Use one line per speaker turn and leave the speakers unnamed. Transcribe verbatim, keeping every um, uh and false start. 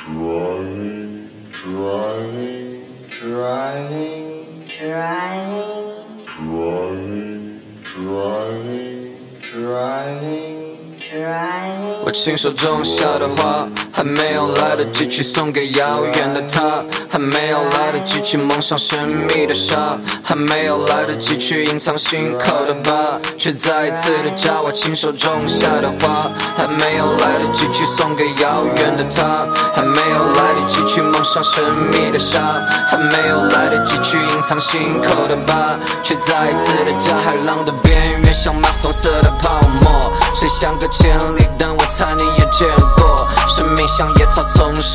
Driving, driving, driving, driving, driving, driving, driving。
我亲手种下的花，还没有来得及去送给遥远的他，还没有来得及去蒙上神秘的纱，还没有来得及去隐藏心口的疤，却再一次的加我亲手种下的花，还没有来得及去送给遥远的他，还没有来得及去蒙上神秘的纱，还没有来得及去隐藏心口的疤，却再一次的加海浪的边缘像马红色的泡沫，谁像个千里灯，我猜你也见过。生命像野草丛生，